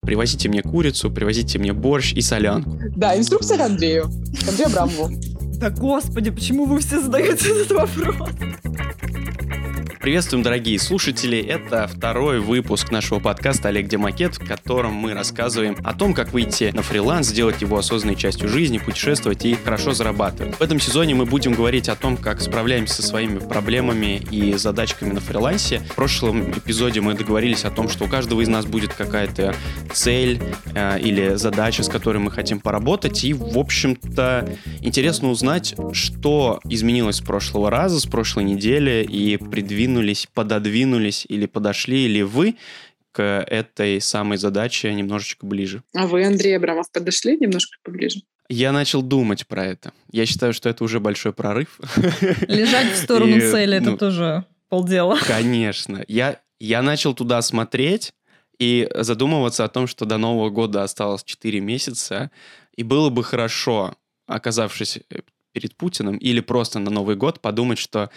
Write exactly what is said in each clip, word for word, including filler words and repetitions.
привозите мне курицу, привозите мне борщ и солянку. Да, инструкция к Андрею, к Андрею Абрамову. Да господи, почему вы все задаете этот вопрос? Приветствуем, дорогие слушатели! Это второй выпуск нашего подкаста «Олег, где макет», в котором мы рассказываем о том, как выйти на фриланс, сделать его осознанной частью жизни, путешествовать и хорошо зарабатывать. В этом сезоне мы будем говорить о том, как справляемся со своими проблемами и задачками на фрилансе. В прошлом эпизоде мы договорились о том, что у каждого из нас будет какая-то цель э, или задача, с которой мы хотим поработать. И, в общем-то, интересно узнать, что изменилось с прошлого раза, с прошлой недели, и придвинулись, пододвинулись или подошли ли вы к этой самой задаче немножечко ближе. А вы, Андрей Абрамов, подошли немножко поближе? Я начал думать про это. Я считаю, что это уже большой прорыв. Лежать в сторону и, цели, ну, это тоже полдела. Конечно. Я, я начал туда смотреть и задумываться о том, что до Нового года осталось четыре месяца, и было бы хорошо, оказавшись перед Путиным или просто на Новый год подумать, что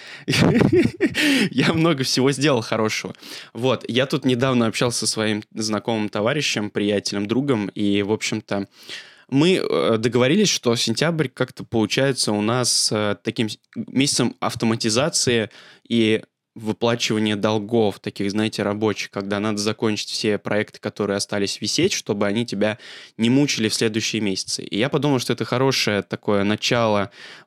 я много всего сделал хорошего. Вот, я тут недавно общался со своим знакомым товарищем, приятелем, другом, и, в общем-то, мы договорились, что сентябрь как-то получается у нас таким месяцем автоматизации и выплачивание долгов, таких, знаете, рабочих, когда надо закончить все проекты, которые остались висеть, чтобы они тебя не мучили в следующие месяцы. И я подумал, что это хорошее такое начало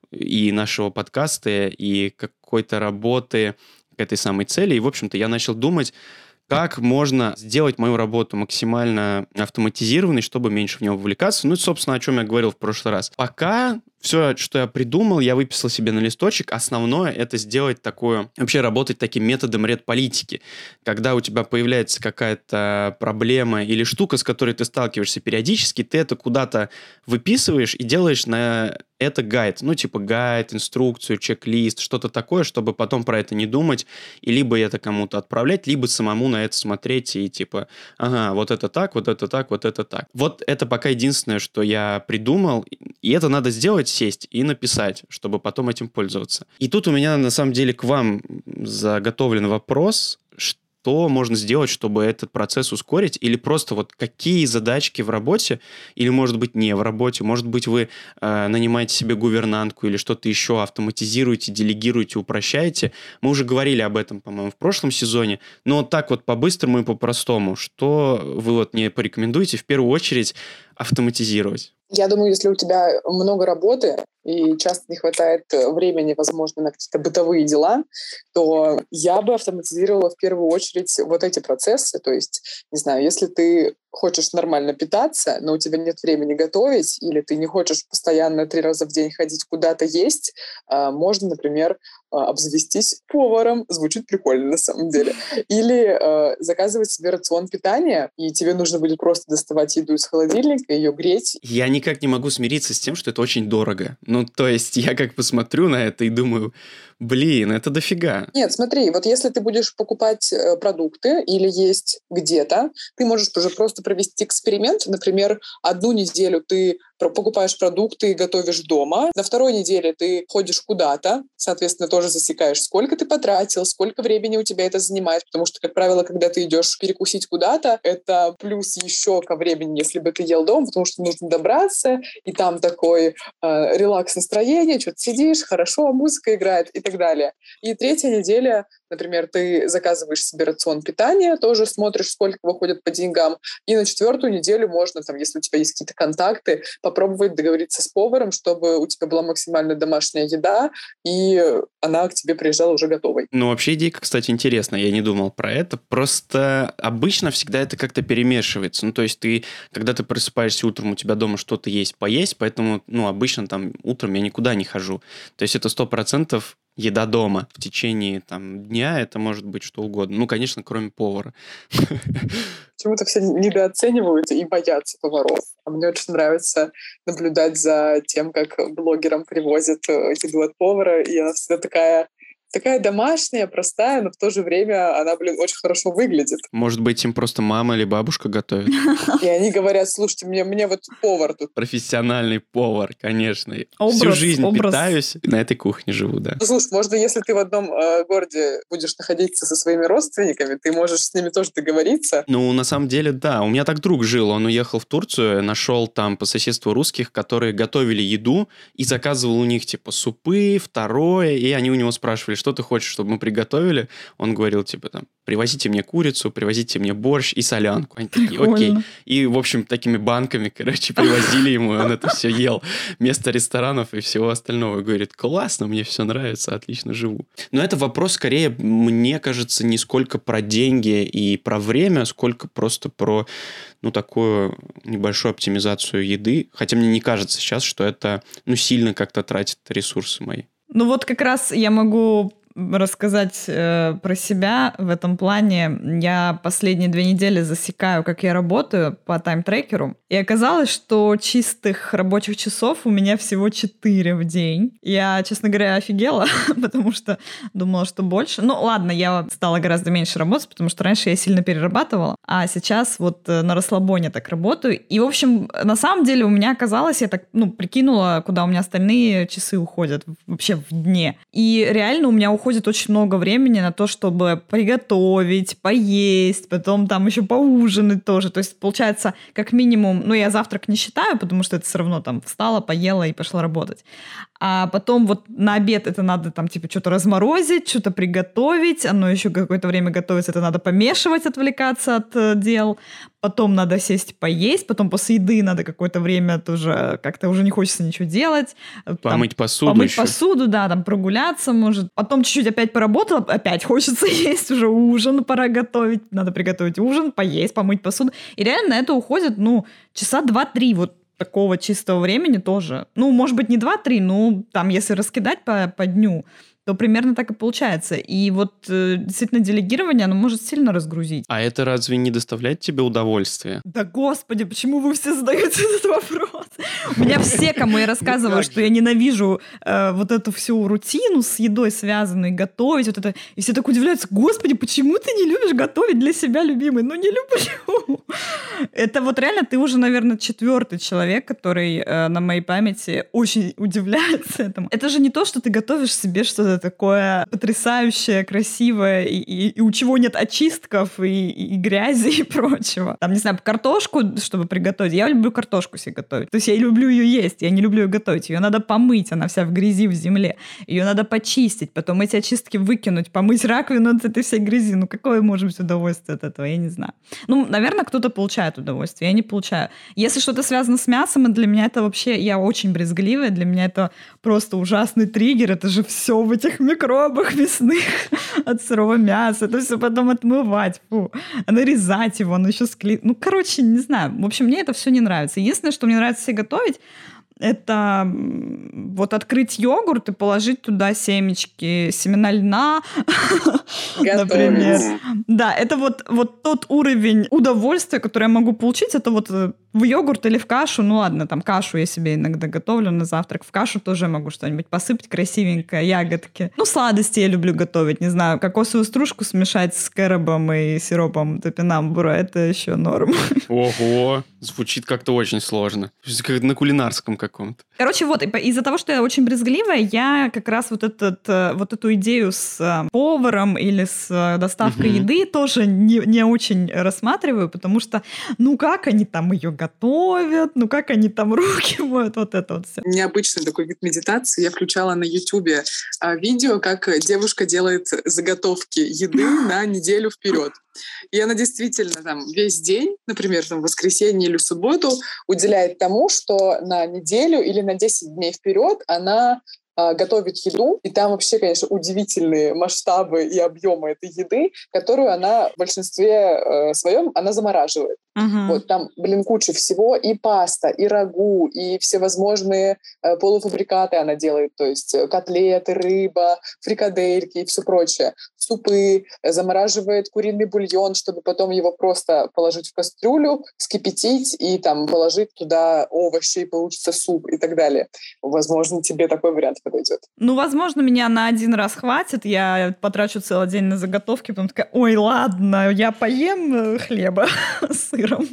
и нашего подкаста, и какой-то работы к этой самой цели. И, в общем-то, я начал думать, как можно сделать мою работу максимально автоматизированной, чтобы меньше в него вовлекаться. Ну, и, собственно, о чем я говорил в прошлый раз. Пока все, что я придумал, я выписал себе на листочек. Основное — это сделать такое, вообще работать таким методом редполитики. Когда у тебя появляется какая-то проблема или штука, с которой ты сталкиваешься периодически, ты это куда-то выписываешь и делаешь на это гайд. Ну, типа гайд, инструкцию, чек-лист, что-то такое, чтобы потом про это не думать и либо это кому-то отправлять, либо самому на это смотреть и типа, ага, вот это так, вот это так, вот это так. Вот это пока единственное, что я придумал, и это надо сделать, сесть и написать, чтобы потом этим пользоваться. И тут у меня на самом деле к вам заготовлен вопрос, что можно сделать, чтобы этот процесс ускорить, или просто вот какие задачки в работе, или, может быть, не в работе, может быть, вы э, нанимаете себе гувернантку или что-то еще автоматизируете, делегируете, упрощаете. Мы уже говорили об этом, по-моему, в прошлом сезоне, но вот так вот по-быстрому и по-простому, что вы вот мне порекомендуете в первую очередь автоматизировать? Я думаю, если у тебя много работы и часто не хватает времени, возможно, на какие-то бытовые дела, то я бы автоматизировала в первую очередь вот эти процессы. То есть, не знаю, если ты хочешь нормально питаться, но у тебя нет времени готовить, или ты не хочешь постоянно три раза в день ходить куда-то есть, можно, например, обзавестись поваром. Звучит прикольно на самом деле. Или заказывать себе рацион питания, и тебе нужно будет просто доставать еду из холодильника, ее греть. Я никак не могу смириться с тем, что это очень дорого. Ну, то есть я как посмотрю на это и думаю, блин, это дофига. Нет, смотри, вот если ты будешь покупать продукты или есть где-то, ты можешь уже просто провести эксперимент. Например, одну неделю ты покупаешь продукты и готовишь дома. На второй неделе ты ходишь куда-то, соответственно, тоже засекаешь, сколько ты потратил, сколько времени у тебя это занимает, потому что, как правило, когда ты идешь перекусить куда-то, это плюс еще ко времени, если бы ты ел дома, потому что нужно добраться, и там такой э, релакс-настроение, что-то сидишь, хорошо, музыка играет и так далее. И третья неделя, например, ты заказываешь себе рацион питания, тоже смотришь, сколько выходит по деньгам, и на четвертую неделю можно, там, если у тебя есть какие-то контакты, попробовать договориться с поваром, чтобы у тебя была максимально домашняя еда, и она к тебе приезжала уже готовой. Ну, вообще идейка, кстати, интересная. Я не думал про это. Просто обычно всегда это как-то перемешивается. Ну, то есть ты, когда ты просыпаешься утром, у тебя дома что-то есть поесть, поэтому, ну, обычно там утром я никуда не хожу. То есть это сто процентов еда дома. В течение там дня это может быть что угодно. Ну, конечно, кроме повара. Почему-то все недооценивают и боятся поваров. А мне очень нравится наблюдать за тем, как блогерам привозят еду от повара, и она всегда такая Такая домашняя, простая, но в то же время она, блин, очень хорошо выглядит. Может быть, им просто мама или бабушка готовит? И они говорят, слушайте, мне, мне вот повар тут. Профессиональный повар, конечно. Образ, Всю жизнь образ. питаюсь, на этой кухне живу, да. Ну, слушай, можно, если ты в одном э, городе будешь находиться со своими родственниками, ты можешь с ними тоже договориться. Ну, на самом деле, да. У меня так друг жил, он уехал в Турцию, нашел там по соседству русских, которые готовили еду и заказывал у них, типа, супы, второе, и они у него спрашивали, что ты хочешь, чтобы мы приготовили? Он говорил, типа, там, привозите мне курицу, привозите мне борщ и солянку. Они такие, окей. И, в общем, такими банками, короче, привозили ему, он это все ел. Вместо ресторанов и всего остального. И говорит, классно, мне все нравится, отлично живу. Но это вопрос, скорее, мне кажется, не сколько про деньги и про время, сколько просто про, ну, такую небольшую оптимизацию еды. Хотя мне не кажется сейчас, что это, ну, сильно как-то тратит ресурсы мои. Ну вот как раз я могу рассказать э, про себя в этом плане. Я последние две недели засекаю, как я работаю по тайм-трекеру. И оказалось, что чистых рабочих часов у меня всего четыре в день. Я, честно говоря, офигела, потому что думала, что больше. Ну ладно, я стала гораздо меньше работать, потому что раньше я сильно перерабатывала, а сейчас вот на расслабоне так работаю. И, в общем, на самом деле у меня оказалось, я так, ну, прикинула, куда у меня остальные часы уходят вообще в дне. И реально у меня уходит уходит очень много времени на то, чтобы приготовить, поесть, потом там еще поужинать тоже. То есть, получается, как минимум, ну, я завтрак не считаю, потому что это все равно там встала, поела и пошла работать. А потом вот на обед это надо там типа что-то разморозить, что-то приготовить, оно еще какое-то время готовится, это надо помешивать, отвлекаться от э, дел. Потом надо сесть поесть, потом после еды надо какое-то время тоже как-то уже не хочется ничего делать. Помыть там, посуду Помыть еще. посуду, да, там прогуляться может. Потом чуть-чуть опять поработала, опять хочется есть уже ужин, пора готовить. Надо приготовить ужин, поесть, помыть посуду. И реально на это уходит, ну, часа два-три вот такого чистого времени тоже. Ну, может быть, не два-три, но там, если раскидать по, по дню, то примерно так и получается. И вот э, действительно делегирование, оно может сильно разгрузить. А это разве не доставляет тебе удовольствие? Да господи, почему вы все задаете этот вопрос? У меня все, кому я рассказываю, что я ненавижу э, вот эту всю рутину с едой связанную, готовить, вот это, и все так удивляются, господи, почему ты не любишь готовить для себя, любимый? Ну не люблю. Это вот реально ты уже, наверное, четвертый человек, который э, на моей памяти очень удивляется этому. Это же не то, что ты готовишь себе что-то такое потрясающее, красивое, и, и, и у чего нет очистков, и, и грязи, и прочего. Там, не знаю, картошку, чтобы приготовить. Я люблю картошку себе готовить. То есть я люблю ее есть, я не люблю ее готовить. Ее надо помыть, она вся в грязи, в земле. Ее надо почистить, потом эти очистки выкинуть, помыть раковину от этой всей грязи. Ну, какое может быть удовольствие от этого? Я не знаю. Ну, наверное, кто-то получает удовольствие, я не получаю. Если что-то связано с мясом, для меня это вообще, я очень брезгливая, для меня это просто ужасный триггер, это же все в этих микробах мясных от сырого мяса, это все потом отмывать, фу, нарезать его, оно еще склеить. Ну, короче, не знаю. В общем, мне это все не нравится. Единственное, что мне нравится себе готовить, это вот открыть йогурт и положить туда семечки, семена льна, например. Да, это вот, вот тот уровень удовольствия, который я могу получить, это вот в йогурт или в кашу. Ну ладно, там кашу я себе иногда готовлю на завтрак. В кашу тоже могу что-нибудь посыпать красивенько, ягодки. Ну, сладости я люблю готовить, не знаю, кокосовую стружку смешать с кэробом и сиропом топинамбура, это еще норм. Ого, звучит как-то очень сложно. Как на кулинарском каком-то. Короче, вот, из-за того, что я очень брезгливая, я как раз вот, этот, вот эту идею с поваром или с доставкой uh-huh. еды тоже не, не очень рассматриваю, потому что, ну, как они там ее готовят, ну, как они там руки моют, вот это вот все. Необычный такой вид медитации. Я включала на Ютубе видео, как девушка делает заготовки еды на неделю вперед. И она действительно там весь день, например, там, в воскресенье или в субботу, уделяет тому, что на неделю или на десять дней вперед она а, готовит еду. И там вообще, конечно, удивительные масштабы и объемы этой еды, которую она в большинстве э, своем она замораживает. Uh-huh. Вот там, блин, куча всего. И паста, и рагу, и всевозможные э, полуфабрикаты она делает. То есть котлеты, рыба, фрикадельки и все прочее. Супы, замораживает куриный бульон, чтобы потом его просто положить в кастрюлю, вскипятить и там положить туда овощи, и получится суп и так далее. Возможно, тебе такой вариант подойдет. Ну, возможно, меня на один раз хватит, я потрачу целый день на заготовки, потом такая, ой, ладно, я поем хлеба с сыром.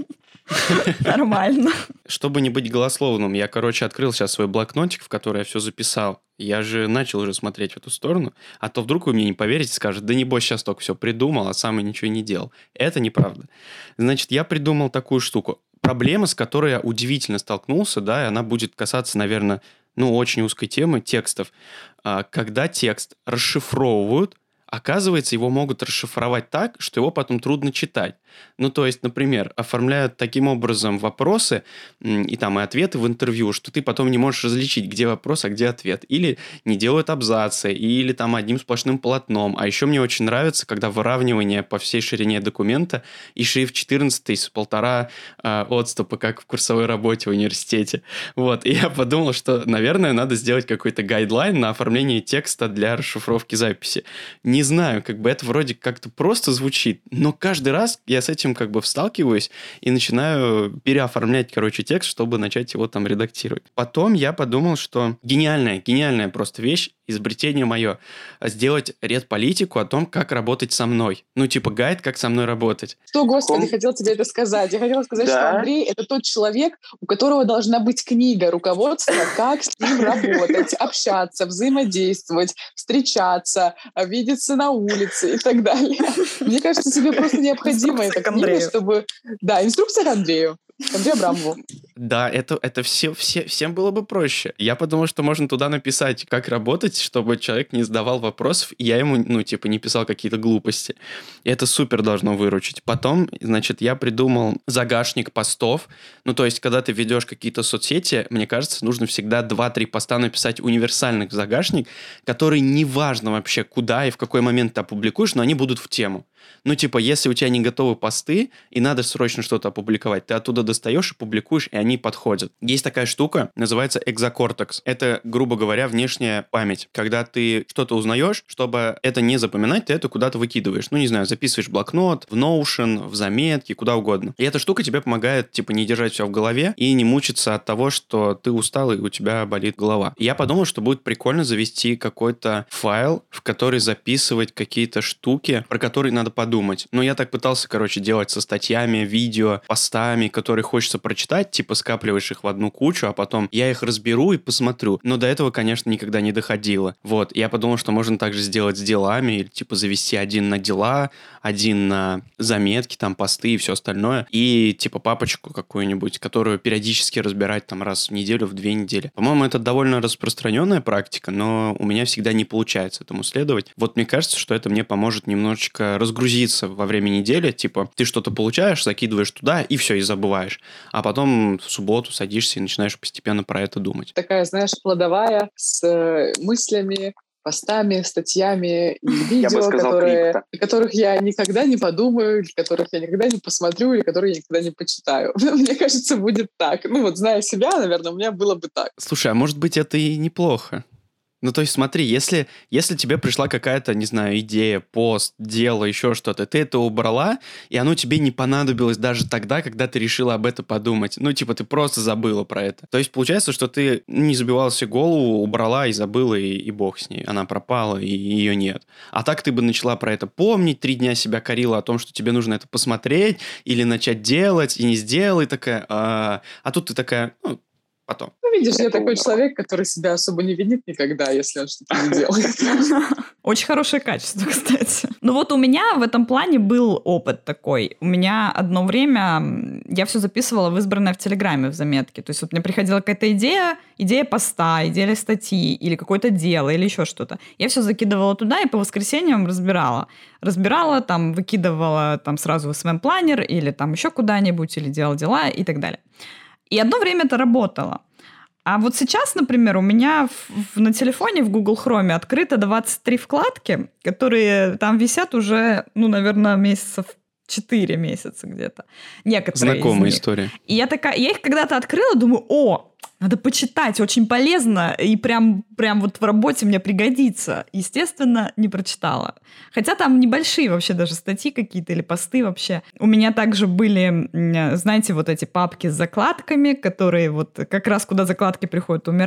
Нормально. Чтобы не быть голословным, я, короче, открыл сейчас свой блокнотик, в который я все записал. Я же начал уже смотреть в эту сторону, а то вдруг вы мне не поверите, скажете, да небось сейчас только все придумал, а сам и ничего не делал. Это неправда. Значит, я придумал такую штуку. Проблема, с которой я удивительно столкнулся, да, и она будет касаться, наверное, ну, очень узкой темы текстов. Когда текст расшифровывают, оказывается, его могут расшифровать так, что его потом трудно читать. Ну, то есть, например, оформляют таким образом вопросы и там и ответы в интервью, что ты потом не можешь различить, где вопрос, а где ответ. Или не делают абзацы, или там одним сплошным полотном. А еще мне очень нравится, когда выравнивание по всей ширине документа и шрифт четырнадцатый с полтора э, отступа, как в курсовой работе в университете. Вот. И я подумал, что, наверное, надо сделать какой-то гайдлайн на оформление текста для расшифровки записи. Не знаю, как бы это вроде как-то просто звучит, но каждый раз я с этим как бы сталкиваюсь и начинаю переоформлять, короче, текст, чтобы начать его там редактировать. Потом я подумал, что гениальная, гениальная просто вещь, изобретение мое, сделать редполитику о том, как работать со мной. Ну, типа гайд, как со мной работать. Что, Господи, хотел тебе это сказать. Я хотела сказать, да? Что Андрей — это тот человек, у которого должна быть книга руководства, как с ним работать, общаться, взаимодействовать, встречаться, видеться на улице и так далее. Мне кажется, тебе просто необходимо эта книга, чтобы... Да, инструкция к Андрею. Андрею Абрамову. Да, это, это все, все, всем было бы проще. Я подумал, что можно туда написать, как работать, чтобы человек не задавал вопросов, и я ему, ну, типа, не писал какие-то глупости. И это супер должно выручить. Потом, значит, я придумал загашник постов. Ну, то есть, когда ты ведешь какие-то соцсети, мне кажется, нужно всегда два-три поста написать универсальных в загашник, которые неважно вообще, куда и в какой момент ты опубликуешь, но они будут в тему. Ну, типа, если у тебя не готовы посты, и надо срочно что-то опубликовать, ты оттуда достаешь и публикуешь, и они подходят. Есть такая штука, называется экзокортекс. Это, грубо говоря, внешняя память. Когда ты что-то узнаешь, чтобы это не запоминать, ты это куда-то выкидываешь. Ну, не знаю, записываешь в блокнот, в Notion, в заметки, куда угодно. И эта штука тебе помогает, типа, не держать все в голове и не мучиться от того, что ты устал и у тебя болит голова. И я подумал, что будет прикольно завести какой-то файл, в который записывать какие-то штуки, про которые надо подумать. Но я так пытался, короче, делать со статьями, видео, постами, которые хочется прочитать, типа скапливаешь их в одну кучу, а потом я их разберу и посмотрю. Но до этого, конечно, никогда не доходило. Вот, я подумал, что можно также сделать с делами, или типа завести один на дела, один на заметки, там, посты и все остальное, и типа папочку какую-нибудь, которую периодически разбирать там раз в неделю, в две недели. По-моему, это довольно распространенная практика, но у меня всегда не получается этому следовать. Вот мне кажется, что это мне поможет немножечко разгрузиться во время недели, типа ты что-то получаешь, закидываешь туда и все, и забываешь. А потом в субботу садишься и начинаешь постепенно про это думать. Такая, знаешь, кладовая с э, мыслями, постами, статьями и видео, которые, о которых я никогда не подумаю, или которых я никогда не посмотрю, или которые я никогда не почитаю. Мне кажется, будет так. Ну вот, зная себя, наверное, у меня было бы так. Слушай, а может быть, это и неплохо? Ну, то есть, смотри, если, если тебе пришла какая-то, не знаю, идея, пост, дело, еще что-то, ты это убрала, и оно тебе не понадобилось даже тогда, когда ты решила об этом подумать. Ну, типа, ты просто забыла про это. То есть, получается, что ты не забивала себе голову, убрала и забыла, и, и бог с ней. Она пропала, и ее нет. А так ты бы начала про это помнить, три дня себя корила о том, что тебе нужно это посмотреть, или начать делать, и не сделала, и такая... А, а тут ты такая... Ну, потом. Ну, видишь, я такой человек, который себя особо не винит никогда, если он что-то не делает. Очень хорошее качество, кстати. Ну вот у меня в этом плане был опыт такой. У меня одно время я все записывала в избранное в Телеграме в заметке. То есть вот мне приходила какая-то идея, идея поста, идея статьи или какое-то дело, или еще что-то. Я все закидывала туда и по воскресеньям разбирала. Разбирала, там, выкидывала там сразу в эс эм эм-планер или там еще куда-нибудь, или делала дела и так далее. И одно время это работало. А вот сейчас, например, у меня в, в, на телефоне в Google Chrome открыто двадцать три вкладки, которые там висят уже, ну, наверное, месяцев четыре месяца где-то. Некоторые Знакомая из них. История. И я такая, я их когда-то открыла, думаю, о, надо почитать, очень полезно, и прям, прям вот в работе мне пригодится. Естественно, не прочитала. Хотя там небольшие вообще даже статьи какие-то или посты вообще. У меня также были, знаете, вот эти папки с закладками, которые вот как раз куда закладки приходят умирать.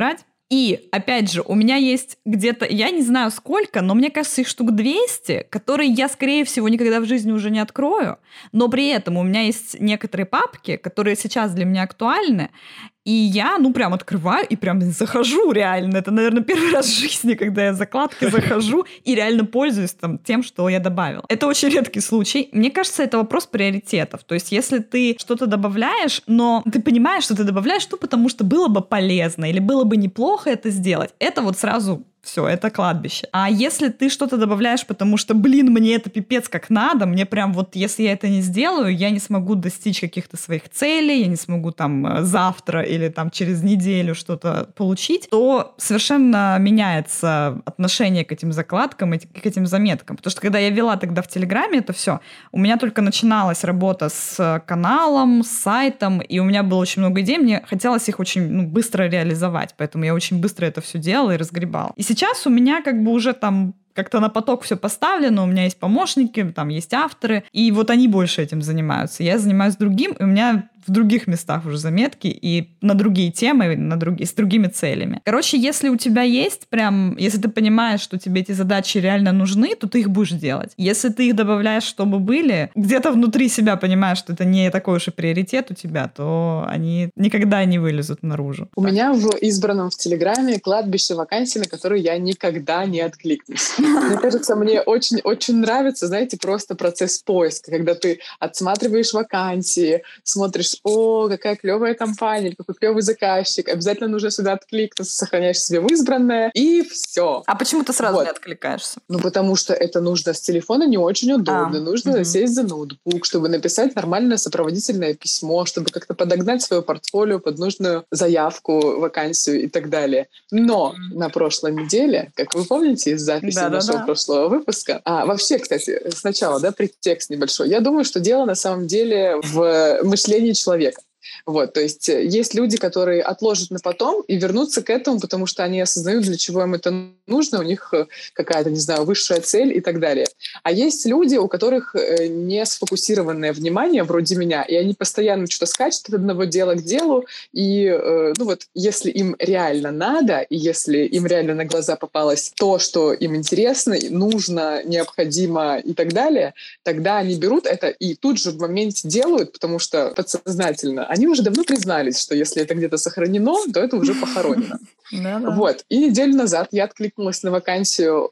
И, опять же, у меня есть где-то, я не знаю сколько, но мне кажется, их штук двести, которые я, скорее всего, никогда в жизни уже не открою, но при этом у меня есть некоторые папки, которые сейчас для меня актуальны, и я, ну, прям открываю и прям захожу реально. Это, наверное, первый раз в жизни, когда я в закладки захожу и реально пользуюсь там, тем, что я добавила. Это очень редкий случай. Мне кажется, это вопрос приоритетов. То есть, если ты что-то добавляешь, но ты понимаешь, что ты добавляешь, ну, потому что было бы полезно или было бы неплохо это сделать, это вот сразу... Все, это кладбище. А если ты что-то добавляешь, потому что, блин, мне это пипец как надо, мне прям вот, если я это не сделаю, я не смогу достичь каких-то своих целей, я не смогу там завтра или там через неделю что-то получить, то совершенно меняется отношение к этим закладкам и к этим заметкам. Потому что когда я вела тогда в Телеграме это все, у меня только начиналась работа с каналом, с сайтом, и у меня было очень много идей, мне хотелось их очень ну, быстро реализовать, поэтому я очень быстро это все делала и разгребала. И сейчас у меня как бы уже там как-то на поток все поставлено, у меня есть помощники, там есть авторы, и вот они больше этим занимаются. Я занимаюсь другим, и у меня в других местах уже заметки и на другие темы, на другие, с другими целями. Короче, если у тебя есть прям, если ты понимаешь, что тебе эти задачи реально нужны, то ты их будешь делать. Если ты их добавляешь, чтобы были, где-то внутри себя понимаешь, что это не такой уж и приоритет у тебя, то они никогда не вылезут наружу. У меня в избранном в Телеграме кладбище вакансий, на которые я никогда не откликнусь. Мне кажется, мне очень-очень нравится, знаете, просто процесс поиска, когда ты отсматриваешь вакансии, смотришь, о, какая клевая компания, какой клевый заказчик, обязательно нужно сюда откликнуться, сохраняешь себе в избранное, и все. А почему ты сразу вот. не откликаешься? Ну, потому что это нужно с телефона не очень удобно. А, нужно угу. сесть за ноутбук, чтобы написать нормальное сопроводительное письмо, чтобы как-то подогнать свое портфолио под нужную заявку, вакансию и так далее. Но на прошлой неделе, как вы помните из записи да, нашего да, да. прошлого выпуска, а вообще, кстати, сначала, да, предтекст небольшой, я думаю, что дело на самом деле в мышлении человека. Вот, то есть есть люди, которые отложат на потом и вернутся к этому, потому что они осознают, для чего им это нужно, у них какая-то, не знаю, высшая цель и так далее. А есть люди, у которых не сфокусированное внимание, вроде меня, и они постоянно что-то скачут от одного дела к делу, и, ну вот, если им реально надо, и если им реально на глаза попалось то, что им интересно, нужно, необходимо и так далее, тогда они берут это и тут же в моменте делают, потому что подсознательно они уже давно признались, что если это где-то сохранено, то это уже похоронено. Вот. И неделю назад я откликнулась на вакансию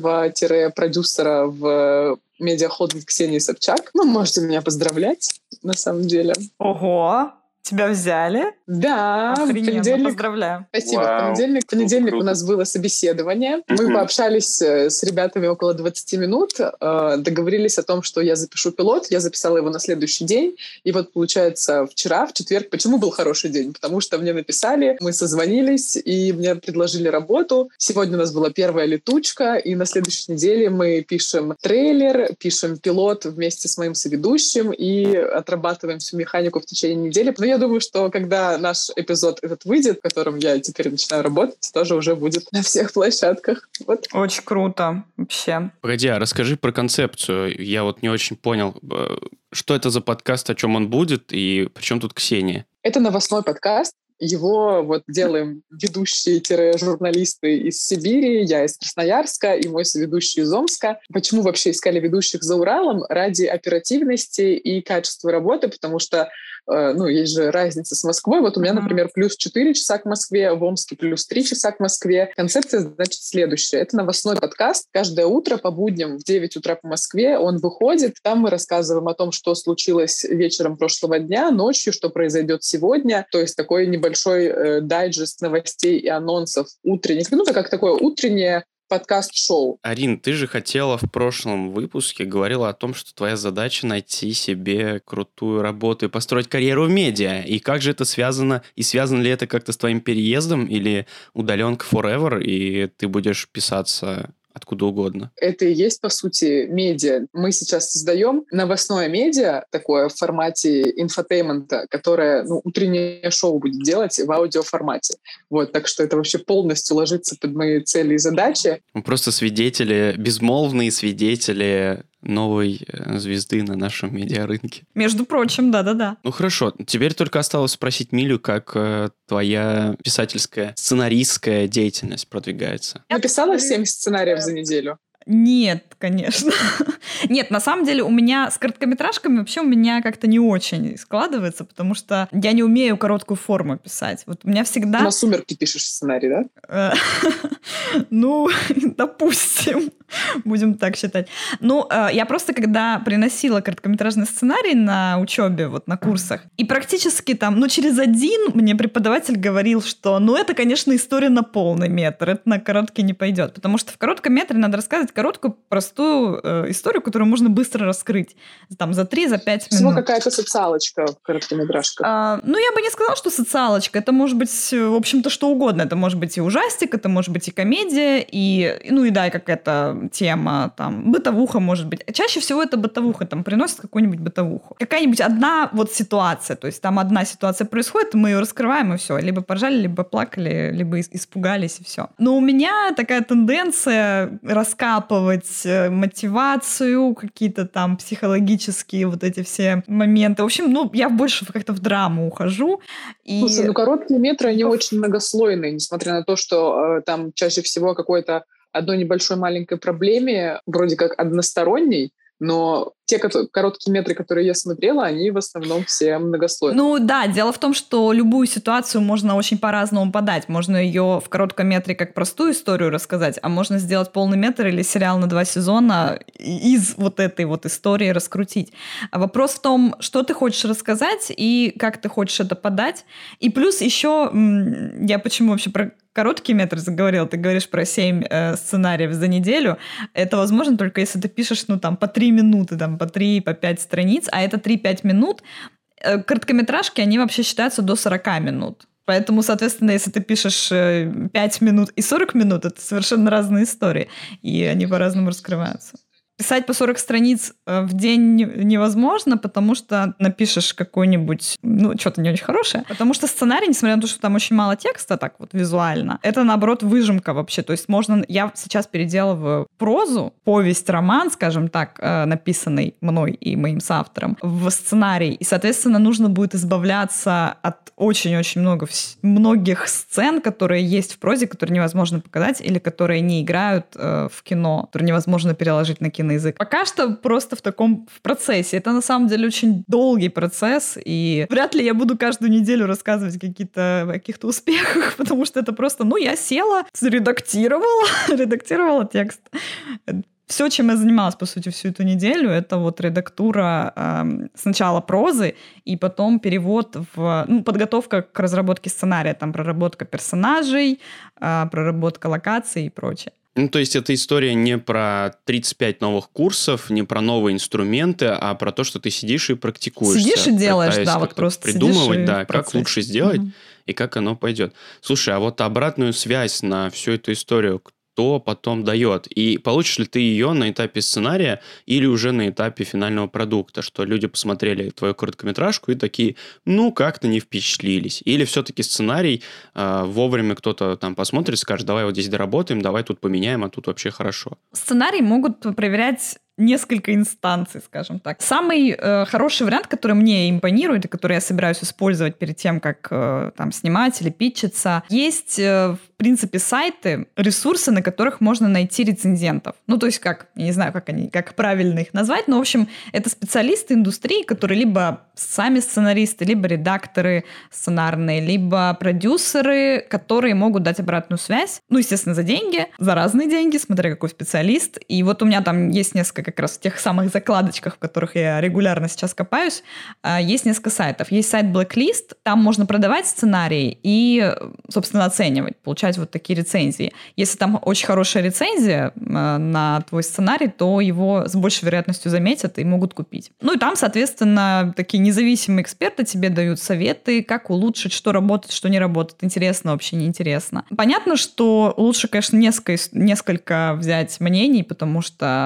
ведущего-продюсера в медиахолдинг Ксении Собчак. Ну, можете меня поздравлять, на самом деле. Ого! Тебя взяли? Да. Охрененно, понедельник... поздравляю. Спасибо. Вау. В понедельник, в понедельник у нас было собеседование. Mm-hmm. Мы пообщались с ребятами около двадцать минут, договорились о том, что я запишу пилот. Я записала его на следующий день. И вот, получается, вчера, в четверг... Почему был хороший день? Потому что мне написали, мы созвонились, и мне предложили работу. Сегодня у нас была первая летучка, и на следующей неделе мы пишем трейлер, пишем пилот вместе с моим соведущим и отрабатываем всю механику в течение недели. Но я Я думаю, что когда наш эпизод этот выйдет, в котором я теперь начинаю работать, тоже уже будет на всех площадках. Вот. Очень круто вообще. Погоди, а расскажи про концепцию. Я вот не очень понял, что это за подкаст, о чем он будет, и при чем тут Ксения? Это новостной подкаст. Его вот делаем ведущие-журналисты из Сибири, я из Красноярска и мой соведущий из Омска. Почему вообще искали ведущих за Уралом? Ради оперативности и качества работы, потому что ну, есть же разница с Москвой. Вот у меня, например, плюс четыре часа к Москве, в Омске плюс три часа к Москве. Концепция, значит, следующая. Это новостной подкаст. Каждое утро по будням в девять утра по Москве он выходит. Там мы рассказываем о том, что случилось вечером прошлого дня, ночью, что произойдет сегодня. То есть такой небольшой э, дайджест новостей и анонсов утренних. Ну, это как такое утреннее подкаст-шоу. Арин, ты же хотела в прошлом выпуске, говорила о том, что твоя задача найти себе крутую работу и построить карьеру в медиа. И как же это связано? И связано ли это как-то с твоим переездом или удаленка forever, и ты будешь писаться откуда угодно? Это и есть, по сути, медиа. Мы сейчас создаем новостное медиа, такое в формате инфотеймента, которое ну, утреннее шоу будет делать в аудиоформате. Вот, так что это вообще полностью ложится под мои цели и задачи. Мы просто свидетели, безмолвные свидетели новой э, звезды на нашем медиарынке. Между прочим, да-да-да. Ну хорошо, теперь только осталось спросить Милю, как э, твоя писательская, сценаристская деятельность продвигается. Написала семь сценариев за неделю? Нет, конечно. Нет, на самом деле у меня с короткометражками вообще у меня как-то не очень складывается, потому что я не умею короткую форму писать. Вот у меня всегда... На «Сумерки» пишешь сценарий, да? Ну, допустим, будем так считать. Ну, я просто когда приносила короткометражный сценарий на учебе, вот на курсах, и практически там, ну, через один мне преподаватель говорил, что, ну, это, конечно, история на полный метр, это на короткий не пойдет, потому что в коротком метре надо рассказывать короткую, простую э, историю, которую можно быстро раскрыть. Там за три, за пять минут. Всего какая-то социалочка в короткометражках. А, ну, я бы не сказала, что социалочка. Это может быть, в общем-то, что угодно. Это может быть и ужастик, это может быть и комедия, и, ну, и да, и какая-то тема, там, бытовуха, может быть. Чаще всего это бытовуха, там, приносит какую-нибудь бытовуху. Какая-нибудь одна вот ситуация, то есть там одна ситуация происходит, мы ее раскрываем, и все. Либо поржали, либо плакали, либо испугались, и все. Но у меня такая тенденция раскапывать мотивацию, какие-то там психологические вот эти все моменты. В общем, ну, я больше как-то в драму ухожу. И... Слушай, ну, короткие метры, они очень многослойные, несмотря на то, что э, там чаще всего какой-то одной небольшой маленькой проблеме, вроде как односторонней, но те короткие метры, которые я смотрела, они в основном все многослойные. Ну да, дело в том, что любую ситуацию можно очень по-разному подать. Можно ее в коротком метре как простую историю рассказать, а можно сделать полный метр или сериал на два сезона из вот этой вот истории раскрутить. А вопрос в том, что ты хочешь рассказать и как ты хочешь это подать. И плюс еще, я почему вообще про короткий метр заговорил, ты говоришь про семь э, сценариев за неделю. Это возможно только если ты пишешь, ну, там, по три минуты, там, по три, по пять страниц, а это три-пять минут. Э, короткометражки, они вообще считаются до сорок минут. Поэтому, соответственно, если ты пишешь э, пять минут и сорок минут, это совершенно разные истории, и они по-разному раскрываются. Писать по сорок страниц в день невозможно, потому что напишешь какой-нибудь, ну, что-то не очень хорошее. Потому что сценарий, несмотря на то, что там очень мало текста, так вот визуально, это, наоборот, выжимка вообще. То есть можно... Я сейчас переделываю прозу, повесть, роман, скажем так, написанный мной и моим соавтором, в сценарий. И, соответственно, нужно будет избавляться от очень-очень много, многих сцен, которые есть в прозе, которые невозможно показать или которые не играют э, в кино, которые невозможно переложить на кино. Язык. Пока что просто в таком в процессе. Это на самом деле очень долгий процесс, и вряд ли я буду каждую неделю рассказывать какие-то, о каких-то успехах, потому что это просто, ну, я села, редактировала, редактировала текст. Все, чем я занималась, по сути, всю эту неделю, это вот редактура э, сначала прозы, и потом перевод в... Ну, подготовка к разработке сценария, там проработка персонажей, э, проработка локаций и прочее. Ну, то есть эта история не про тридцать пять новых курсов, не про новые инструменты, а про то, что ты сидишь и практикуешься. Сидишь и делаешь, да, вот просто придумывать, да, как процессе. лучше сделать угу. и как оно пойдет. Слушай, а вот обратную связь на всю эту историю кто потом дает? И получишь ли ты ее на этапе сценария или уже на этапе финального продукта, что люди посмотрели твою короткометражку и такие, ну, как-то не впечатлились. Или все-таки сценарий э, вовремя кто-то там посмотрит, скажет, давай вот здесь доработаем, давай тут поменяем, а тут вообще хорошо. Сценарий могут проверять несколько инстанций, скажем так. Самый э, хороший вариант, который мне импонирует и который я собираюсь использовать перед тем, как э, там снимать или питчиться, есть, э, в принципе, сайты, ресурсы, на которых можно найти рецензентов. Ну, то есть как, я не знаю, как они, как правильно их назвать, но, в общем, это специалисты индустрии, которые либо сами сценаристы, либо редакторы сценарные, либо продюсеры, которые могут дать обратную связь, ну, естественно, за деньги, за разные деньги, смотря какой специалист. И вот у меня там есть несколько как раз в тех самых закладочках, в которых я регулярно сейчас копаюсь, есть несколько сайтов. Есть сайт Blacklist, там можно продавать сценарии и, собственно, оценивать, получать вот такие рецензии. Если там очень хорошая рецензия на твой сценарий, то его с большей вероятностью заметят и могут купить. Ну и там, соответственно, такие независимые эксперты тебе дают советы, как улучшить, что работает, что не работает, интересно, вообще неинтересно. Понятно, что лучше, конечно, несколько, несколько взять мнений, потому что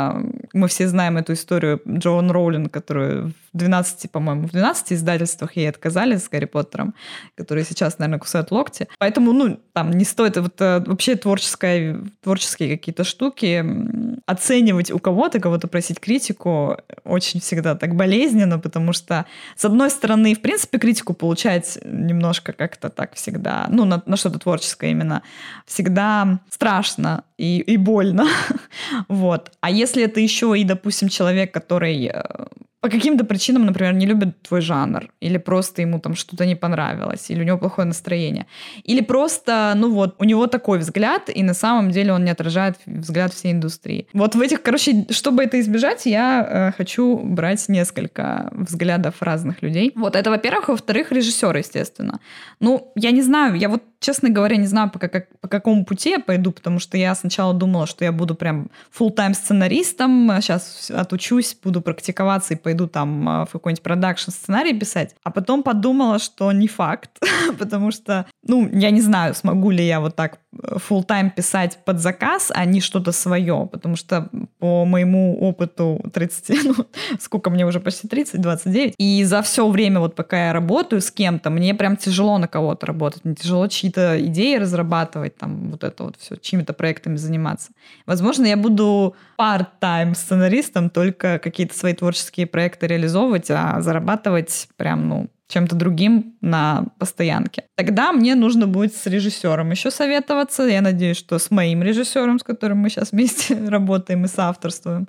мы все знаем эту историю Джоан Роулинг, которую в двенадцати, по-моему, в двенадцати издательствах ей отказали с Гарри Поттером, которые сейчас, наверное, кусают локти. Поэтому, ну, там не стоит вот вообще творческое, творческие какие-то штуки оценивать у кого-то, кого-то просить критику очень всегда так болезненно, потому что, с одной стороны, в принципе, критику получать немножко как-то так всегда, ну, на, на что-то творческое именно, всегда страшно и, и больно. Вот. А если это еще и, допустим, человек, который по каким-то причинам, например, не любит твой жанр, или просто ему там что-то не понравилось, или у него плохое настроение, или просто, ну вот, у него такой взгляд, и на самом деле он не отражает взгляд всей индустрии. Вот в этих, короче, чтобы это избежать, я э, хочу брать несколько взглядов разных людей. Вот это, во-первых. Во-вторых, режиссеры, естественно. Ну, я не знаю, я вот, честно говоря, не знаю, по, как, по какому пути я пойду, потому что я сначала думала, что я буду прям фулл-тайм сценаристом, сейчас отучусь, буду практиковаться и пойду там в какой-нибудь продакшн сценарий писать. А потом подумала, что не факт, потому что, ну, я не знаю, смогу ли я вот так фулл-тайм писать под заказ, а не что-то свое, потому что по моему опыту тридцати, ну, сколько мне уже почти тридцать, двадцать девять, и за все время, вот пока я работаю с кем-то, мне прям тяжело на кого-то работать, мне тяжело чьи-то идеи разрабатывать, там, вот это вот все, чьими-то проектами заниматься. Возможно, я буду part-time сценаристом, только какие-то свои творческие проекты реализовывать, а зарабатывать прям, ну, чем-то другим на постоянке. Тогда мне нужно будет с режиссером еще советоваться. Я надеюсь, что с моим режиссером, с которым мы сейчас вместе работаем и соавторствуем.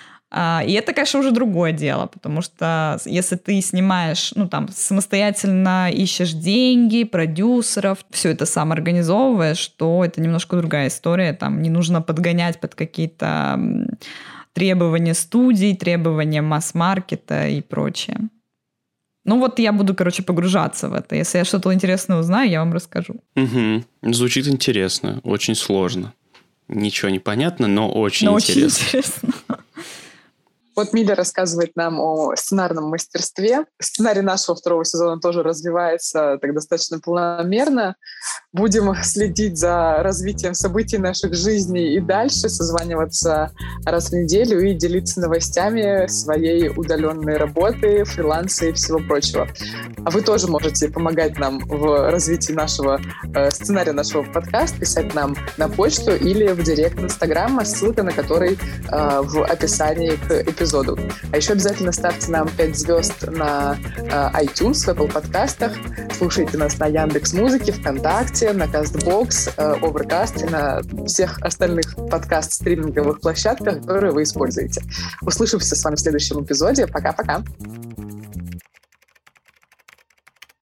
И это, конечно, уже другое дело, потому что если ты снимаешь, ну, там, самостоятельно ищешь деньги, продюсеров, все это сам организовываешь, то это немножко другая история. Там не нужно подгонять под какие-то требования студий, требования масс-маркета и прочее. Ну вот я буду, короче, погружаться в это. Если я что-то интересное узнаю, я вам расскажу. Угу. Звучит интересно, очень сложно. Ничего не понятно, но очень но интересно. Очень интересно. Вот Миля рассказывает нам о сценарном мастерстве. Сценарий нашего второго сезона тоже развивается так достаточно планомерно. Будем следить за развитием событий наших жизней и дальше, созваниваться раз в неделю и делиться новостями своей удаленной работы, фриланса и всего прочего. А вы тоже можете помогать нам в развитии нашего э, сценария нашего подкаста, писать нам на почту или в директ Инстаграма, ссылка на который э, в описании к эпизоду. эпизоду. А еще обязательно ставьте нам пять звезд на э, iTunes, в Apple подкастах. Слушайте нас на Яндекс.Музыке, ВКонтакте, на Castbox, э, Overcast и на всех остальных подкаст-стриминговых площадках, которые вы используете. Услышимся с вами в следующем эпизоде. Пока-пока!